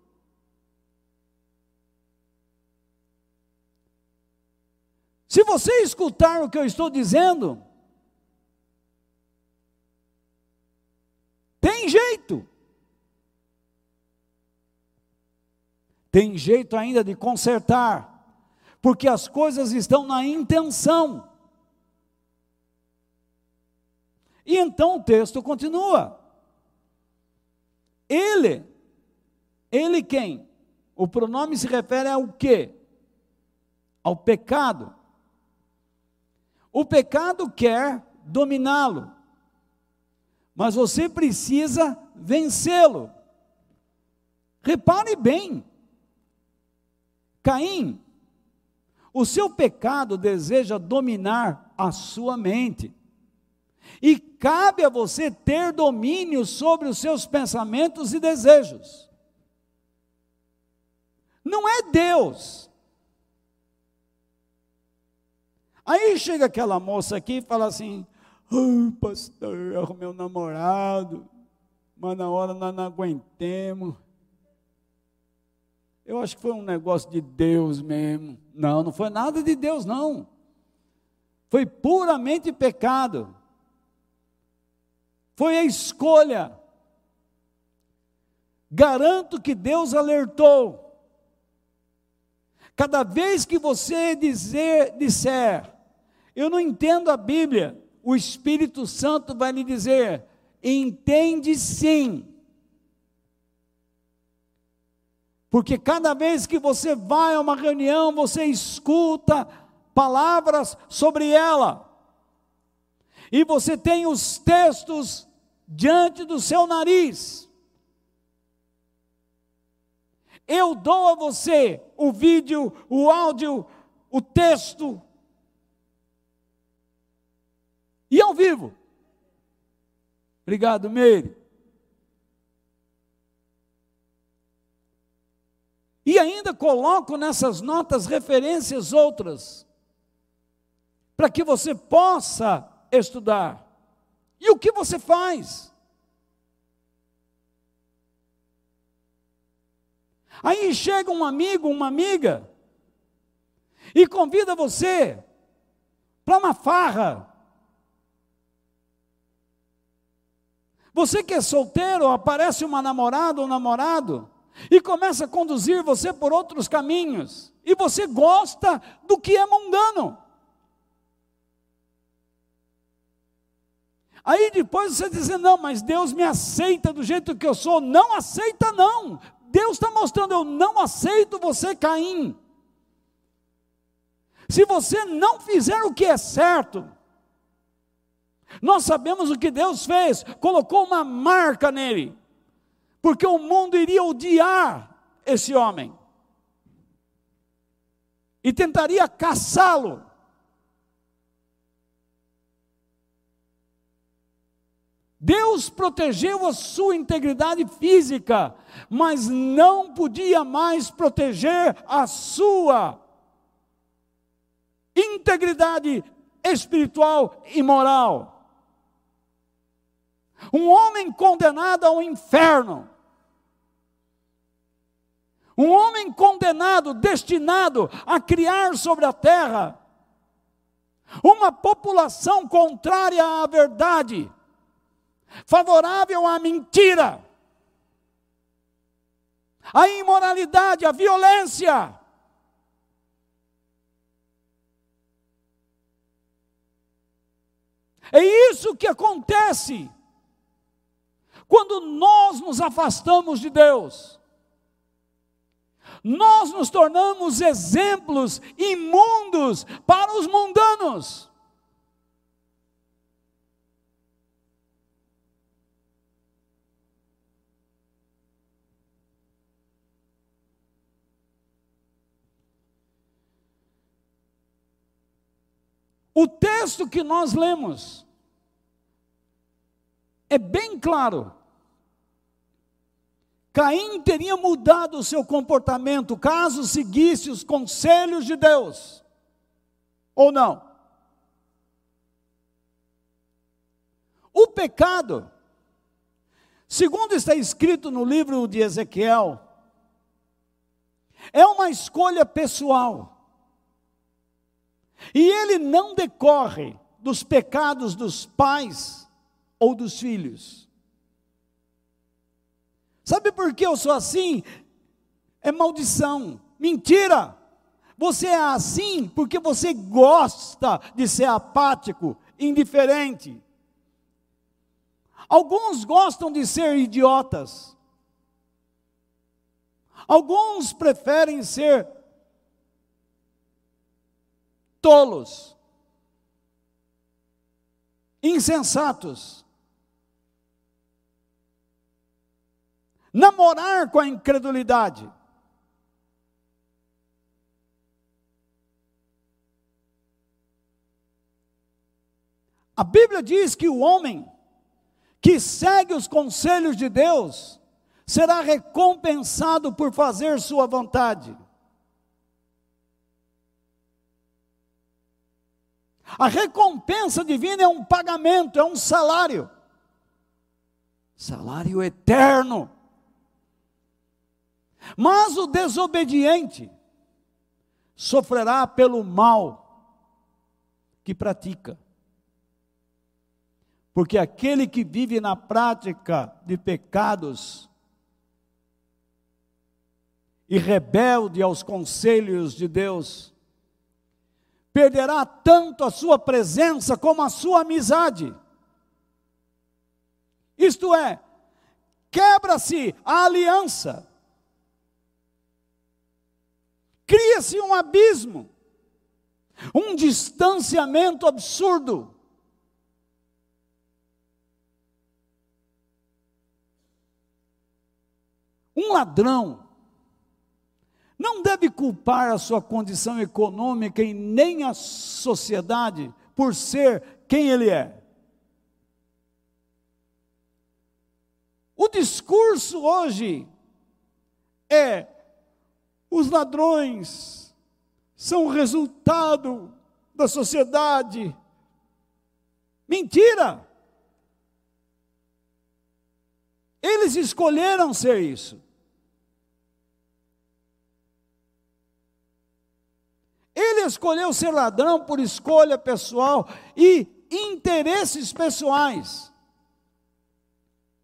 Se você escutar o que eu estou dizendo, tem jeito. Tem jeito ainda de consertar, porque as coisas estão na intenção. E então o texto continua. Ele quem? O pronome se refere ao quê? Ao pecado. O pecado quer dominá-lo, mas você precisa vencê-lo. Repare bem, Caim, o seu pecado deseja dominar a sua mente. E cabe a você ter domínio sobre os seus pensamentos e desejos. Não é Deus. Aí chega aquela moça aqui e fala assim: ai, pastor, eu arrumei um namorado, mas na hora nós não aguentemos. Eu acho que foi um negócio de Deus mesmo. Não, não foi nada de Deus, não. Foi puramente pecado. Foi a escolha. Garanto que Deus alertou. Cada vez que você disser, eu não entendo a Bíblia, o Espírito Santo vai lhe dizer, entende sim. Porque cada vez que você vai a uma reunião, você escuta palavras sobre ela. E você tem os textos diante do seu nariz. Eu dou a você o vídeo, o áudio, o texto. E ao vivo. Obrigado, Meire. E ainda coloco nessas notas referências outras, para que você possa estudar. E o que você faz? Aí chega um amigo, uma amiga, e convida você para uma farra. Você que é solteiro, aparece uma namorada ou namorado e começa a conduzir você por outros caminhos, e você gosta do que é mundano. Aí depois você diz, não, mas Deus me aceita do jeito que eu sou. Não aceita não. Deus está mostrando, eu não aceito você, Caim. Se você não fizer o que é certo, nós sabemos o que Deus fez, colocou uma marca nele, porque o mundo iria odiar esse homem, e tentaria caçá-lo. Deus protegeu a sua integridade física, mas não podia mais proteger a sua integridade espiritual e moral. Um homem condenado ao inferno, um homem condenado, destinado a criar sobre a terra uma população contrária à verdade, favorável à mentira, à imoralidade, à violência. É isso que acontece quando nós nos afastamos de Deus. Nós nos tornamos exemplos imundos para os mundanos. O texto que nós lemos é bem claro. Caim teria mudado o seu comportamento caso seguisse os conselhos de Deus, ou não? O pecado, segundo está escrito no livro de Ezequiel, é uma escolha pessoal. E ele não decorre dos pecados dos pais ou dos filhos. Sabe por que eu sou assim? É maldição, mentira. Você é assim porque você gosta de ser apático, indiferente. Alguns gostam de ser idiotas. Alguns preferem ser tolos, insensatos, namorar com a incredulidade. A Bíblia diz que o homem que segue os conselhos de Deus será recompensado por fazer sua vontade. A recompensa divina é um pagamento, é um salário. Salário eterno. Mas o desobediente sofrerá pelo mal que pratica. Porque aquele que vive na prática de pecados e rebelde aos conselhos de Deus, perderá tanto a sua presença como a sua amizade. Isto é, quebra-se a aliança, cria-se um abismo, um distanciamento absurdo. Um ladrão não deve culpar a sua condição econômica e nem a sociedade por ser quem ele é. O discurso hoje é: os ladrões são resultado da sociedade. Mentira! Eles escolheram ser isso. Ele escolheu ser ladrão por escolha pessoal e interesses pessoais.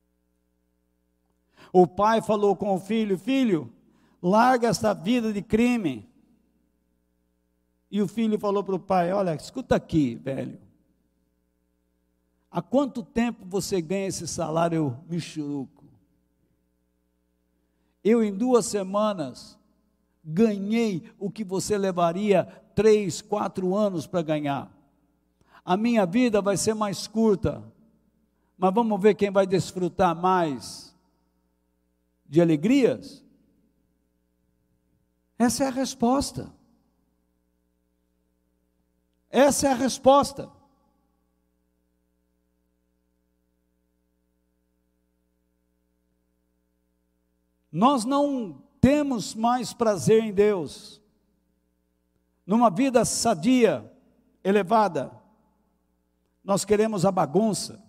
O pai falou com o filho: filho, larga essa vida de crime. E o filho falou para o pai: olha, escuta aqui, velho. Há quanto tempo você ganha esse salário michuruco? Eu, em 2 semanas, ganhei o que você levaria 3, 4 anos para ganhar. A minha vida vai ser mais curta, mas vamos ver quem vai desfrutar mais de alegrias? Essa é a resposta. Essa é a resposta. Nós não temos mais prazer em Deus, numa vida sadia, elevada. Nós queremos a bagunça.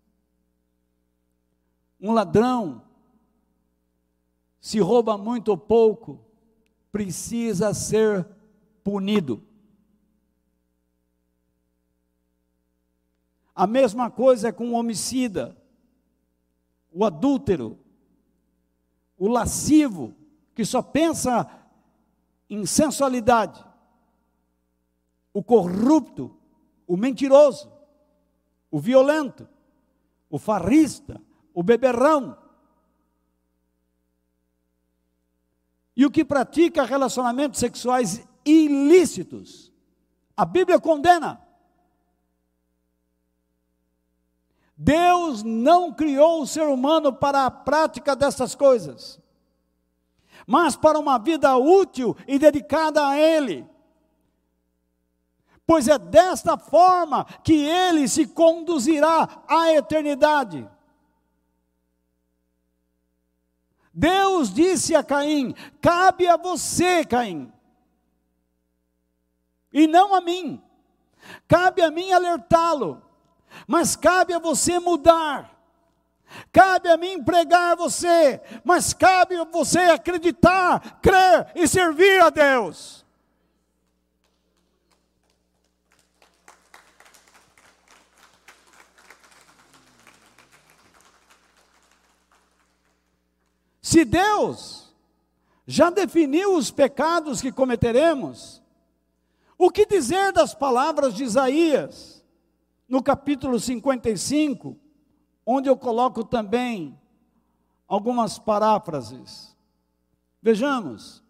Um ladrão, se rouba muito ou pouco, precisa ser punido. A mesma coisa é com o homicida, o adúltero, o lascivo, que só pensa em sensualidade, o corrupto, o mentiroso, o violento, o farrista, o beberrão, e o que pratica relacionamentos sexuais ilícitos. A Bíblia condena. Deus não criou o ser humano para a prática dessas coisas, mas para uma vida útil e dedicada a Ele. Pois é desta forma que Ele se conduzirá à eternidade. Deus disse a Caim: cabe a você, Caim, e não a mim. Cabe a mim alertá-lo, mas cabe a você mudar. Cabe a mim pregar você, mas cabe a você acreditar, crer e servir a Deus. Se Deus já definiu os pecados que cometeremos, o que dizer das palavras de Isaías, no capítulo 55, onde eu coloco também algumas paráfrases? Vejamos,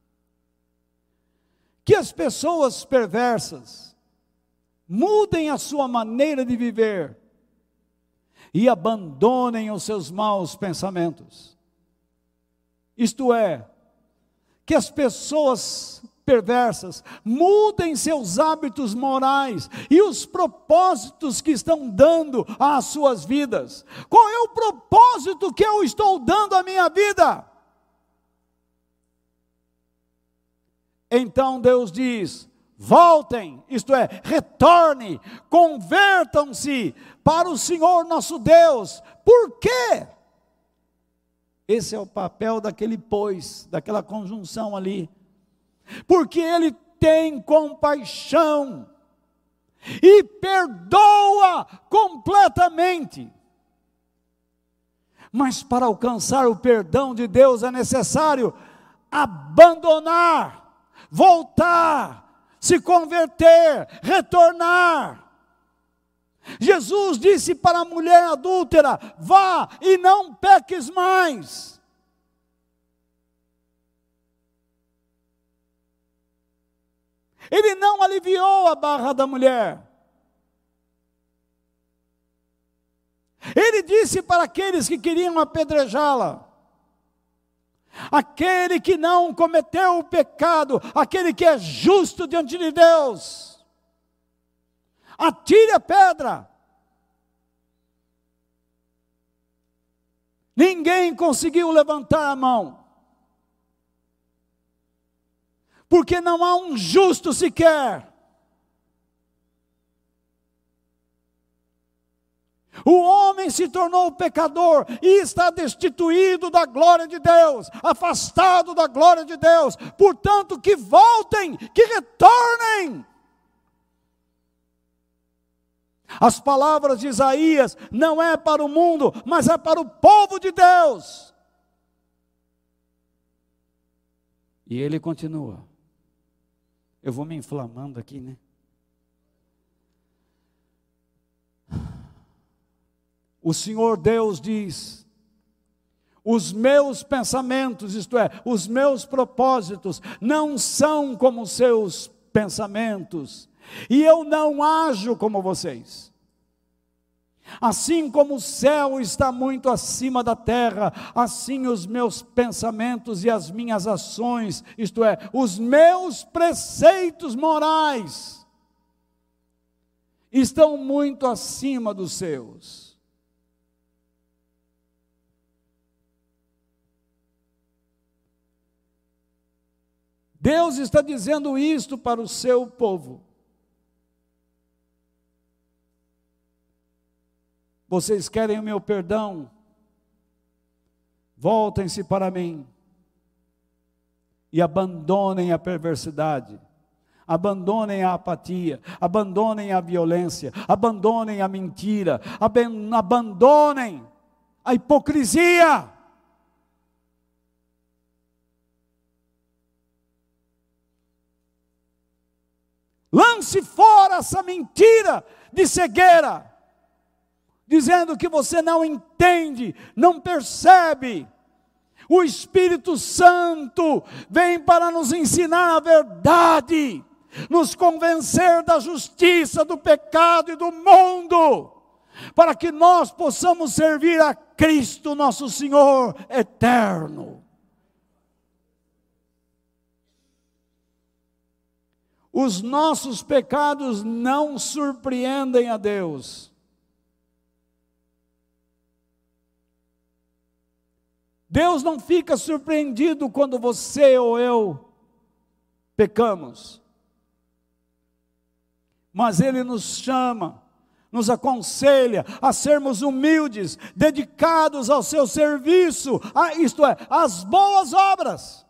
que as pessoas perversas mudem a sua maneira de viver e abandonem os seus maus pensamentos. Isto é, que as pessoas perversas mudem seus hábitos morais e os propósitos que estão dando às suas vidas. Qual é o propósito que eu estou dando à minha vida? Então Deus diz: voltem, isto é, retornem, convertam-se para o Senhor nosso Deus. Por quê? Esse é o papel daquele pois, daquela conjunção ali. Porque Ele tem compaixão e perdoa completamente. Mas para alcançar o perdão de Deus é necessário abandonar, voltar, se converter, retornar. Jesus disse para a mulher adúltera: vá e não peques mais. Ele não aliviou a barra da mulher. Ele disse para aqueles que queriam apedrejá-la: aquele que não cometeu o pecado, aquele que é justo diante de Deus, atire a pedra. Ninguém conseguiu levantar a mão, porque não há um justo sequer. O homem se tornou pecador e está destituído da glória de Deus, afastado da glória de Deus. Portanto, que voltem, que retornem. As palavras de Isaías não é para o mundo, mas é para o povo de Deus. E ele continua. Eu vou me inflamando aqui, né? O Senhor Deus diz: os meus pensamentos, isto é, os meus propósitos, não são como os seus pensamentos, e eu não ajo como vocês. Assim como o céu está muito acima da terra, assim os meus pensamentos e as minhas ações, isto é, os meus preceitos morais, estão muito acima dos seus. Deus está dizendo isto para o seu povo. Vocês querem o meu perdão? Voltem-se para mim e abandonem a perversidade, abandonem a apatia, abandonem a violência, abandonem a mentira, abandonem a hipocrisia. Lance fora essa mentira de cegueira, dizendo que você não entende, não percebe. O Espírito Santo vem para nos ensinar a verdade, nos convencer da justiça, do pecado e do mundo, para que nós possamos servir a Cristo, nosso Senhor eterno. Os nossos pecados não surpreendem a Deus. Deus não fica surpreendido quando você ou eu pecamos. Mas Ele nos chama, nos aconselha a sermos humildes, dedicados ao seu serviço, isto é, às boas obras.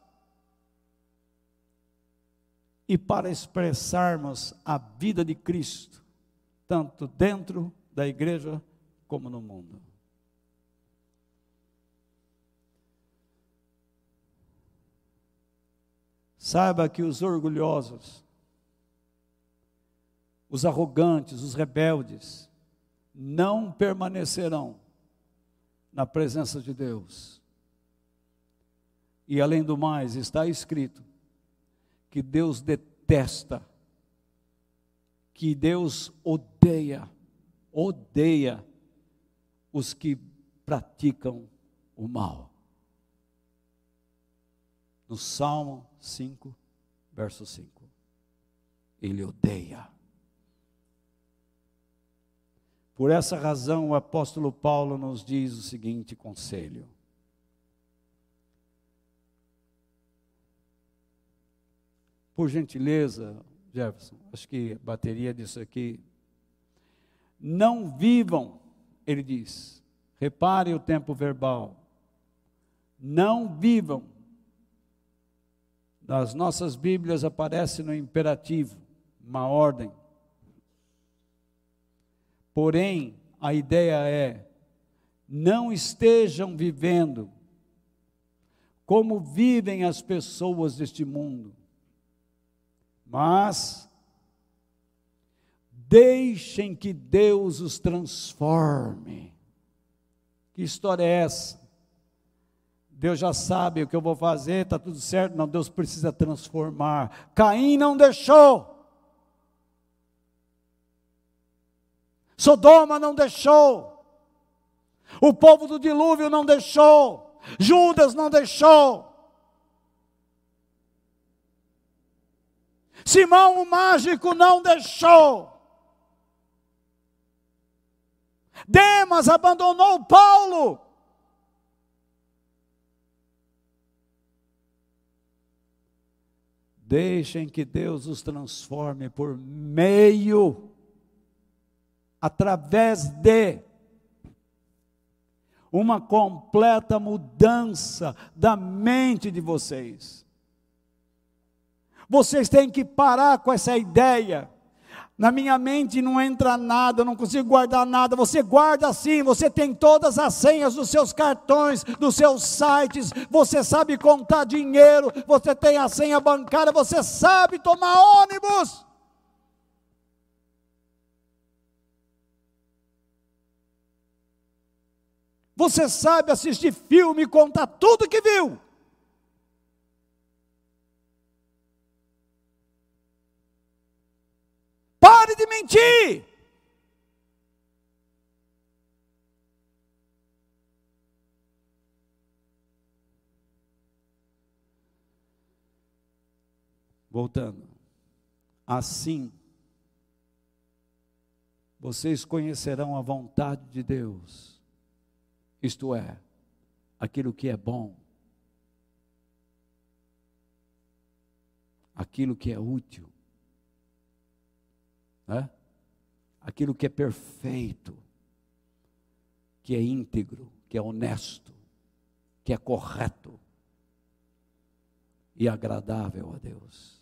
E para expressarmos a vida de Cristo, tanto dentro da igreja como no mundo. Saiba que os orgulhosos, os arrogantes, os rebeldes, não permanecerão na presença de Deus. E além do mais, está escrito que Deus detesta, que Deus odeia os que praticam o mal. No Salmo 5, verso 5. Ele odeia. Por essa razão, o apóstolo Paulo nos diz o seguinte conselho: por gentileza, Jefferson, acho que a bateria disso aqui. Não vivam, ele diz, repare o tempo verbal. Não vivam. Nas nossas Bíblias aparece no imperativo, uma ordem. Porém, a ideia é, não estejam vivendo como vivem as pessoas deste mundo, mas deixem que Deus os transforme. Que história é essa? Deus já sabe o que eu vou fazer, está tudo certo. Não, Deus precisa transformar. Caim não deixou. Sodoma não deixou. O povo do dilúvio não deixou. Judas não deixou. Simão o mágico não deixou. Demas abandonou Paulo. Deixem que Deus os transforme por meio, através de uma completa mudança da mente de vocês. Vocês têm que parar com essa ideia Na minha mente não entra nada, eu não consigo guardar nada. Você guarda sim, você tem todas as senhas dos seus cartões, dos seus sites, você sabe contar dinheiro, você tem a senha bancária, você sabe tomar ônibus. Você sabe assistir filme e contar tudo que viu. Pare de mentir. Voltando. Assim, vocês conhecerão a vontade de Deus, isto é, aquilo que é bom, aquilo que é útil, né? Aquilo que é perfeito, que é íntegro, que é honesto, que é correto e agradável a Deus.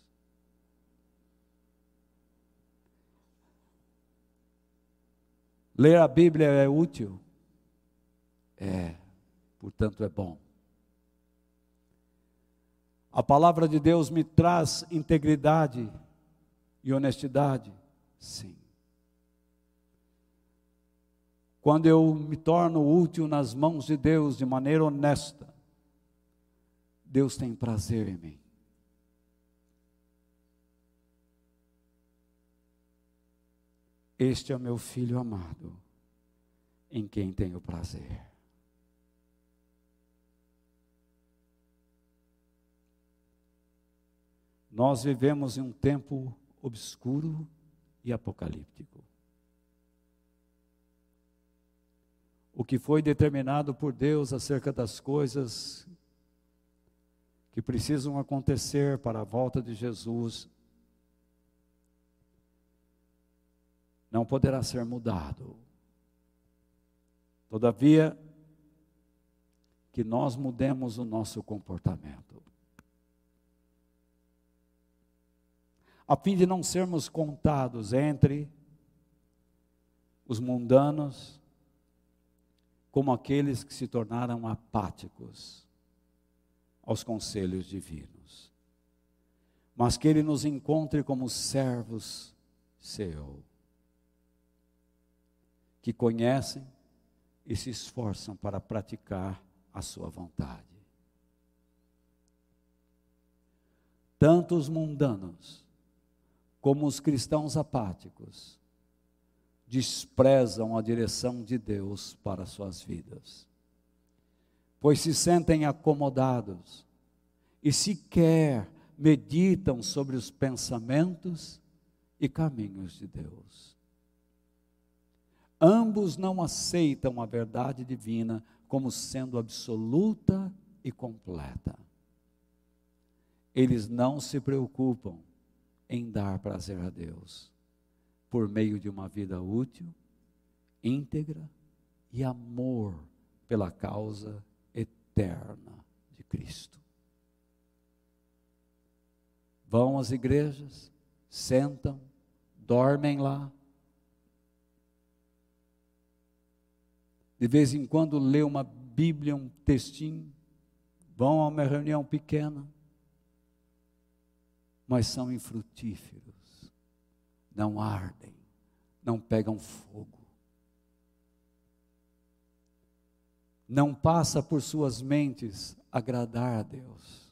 Ler a Bíblia é útil? É, portanto é bom. A palavra de Deus me traz integridade e honestidade? Sim. Quando eu me torno útil nas mãos de Deus de maneira honesta, Deus tem prazer em mim. Este é o meu filho amado, em quem tenho prazer. Nós vivemos em um tempo obscuro e apocalíptico. O que foi determinado por Deus acerca das coisas que precisam acontecer para a volta de Jesus não poderá ser mudado. Todavia, que nós mudemos o nosso comportamento, a fim de não sermos contados entre os mundanos como aqueles que se tornaram apáticos aos conselhos divinos, mas que Ele nos encontre como servos seu, que conhecem e se esforçam para praticar a sua vontade. Tanto os mundanos como os cristãos apáticos desprezam a direção de Deus para suas vidas, pois se sentem acomodados e sequer meditam sobre os pensamentos e caminhos de Deus. Ambos não aceitam a verdade divina como sendo absoluta e completa. Eles não se preocupam em dar prazer a Deus por meio de uma vida útil, íntegra e amor pela causa eterna de Cristo. Vão às igrejas, sentam, dormem lá, de vez em quando lê uma Bíblia, um textinho, vão a uma reunião pequena, mas são infrutíferos, não ardem, não pegam fogo. Não passa por suas mentes agradar a Deus,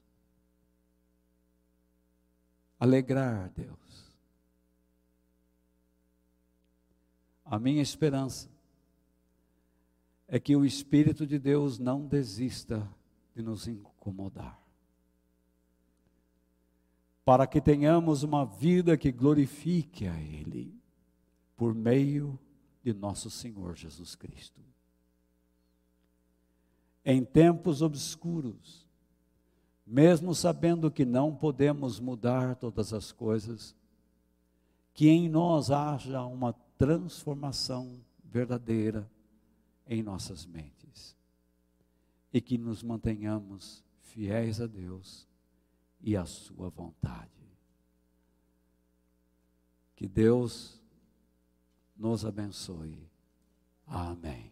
alegrar a Deus. A minha esperança é que o Espírito de Deus não desista de nos incomodar, para que tenhamos uma vida que glorifique a Ele, por meio de nosso Senhor Jesus Cristo. Em tempos obscuros, mesmo sabendo que não podemos mudar todas as coisas, que em nós haja uma transformação verdadeira em nossas mentes, e que nos mantenhamos fiéis a Deus e à sua vontade. Que Que Deus nos abençoe. Amém.